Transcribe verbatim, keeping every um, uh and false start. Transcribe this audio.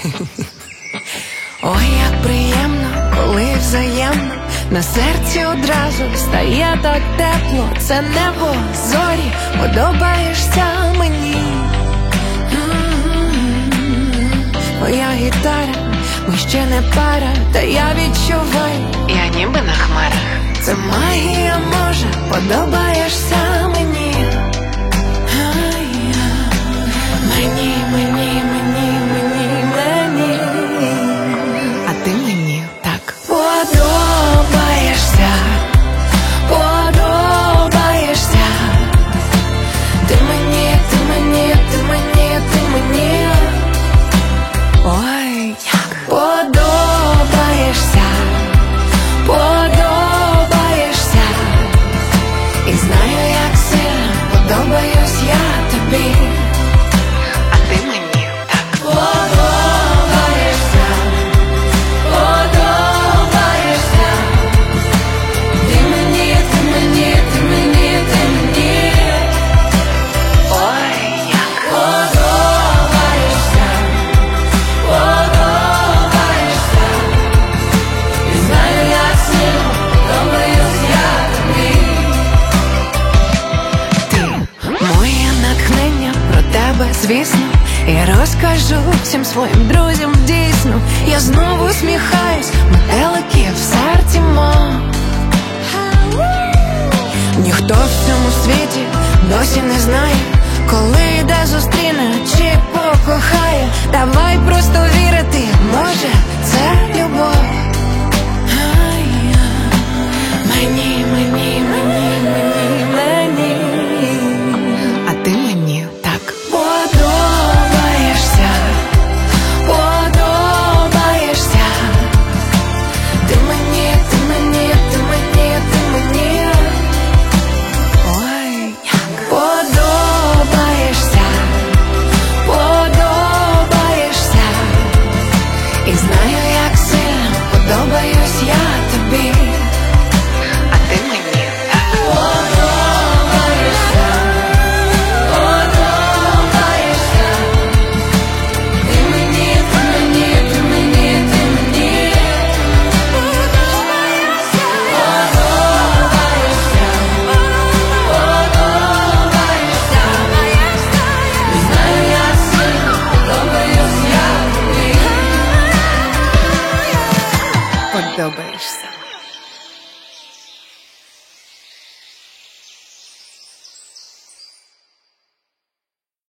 Ой, як приємно, коли взаємно на серці одразу стає так тепло. Це небо, зорі, подобаєшся мені. Твоя гітара, ми ще не пара, та я відчуваю, Я ніби на хмарах. це магія, може, подобаєшся мені. Мені, мені, мені, мені, мені. А ти мені так. Подобаєшся, подобаєшся. Ти мені, ти мені, ти мені, ти мені. Ой, як подобаєшся, подобаєшся. І знаю, як сильно подобаюсь я тобі. А ти мені так. Подобаєшся, подобаєшся. Ти мені, ти мені, ти мені, ти мені. Ой, як. Подобаєшся, подобаєшся. І знаю, як сильно подобаюсь я тобі. Ти моє натхнення, про тебе, звісно. Я розкажу всім своїм друзям дійсно. Я знову сміхаюсь, метелики в серці мов. Ніхто в цьому світі досі не знає, коли йде зустріне чи покохає. Давай просто вірити, може, це любов. Мені, мені, мені, мені, мені. А ти мені так. Подобаєшся, подобаєшся. Ти мені, ти мені, ти мені, ти мені. Ой, як подобаєшся, подобаєшся. І знаю, як сильно подобаюсь я тобі. А ти мені так. Подобаєшся, подобаєшся. Ти мені, ти мені, ти мені, ти мені. Подобаєшся, подобаєшся, подобаєшся. І знаю, як сильно подобаюсь я тобі. Подобаєшся.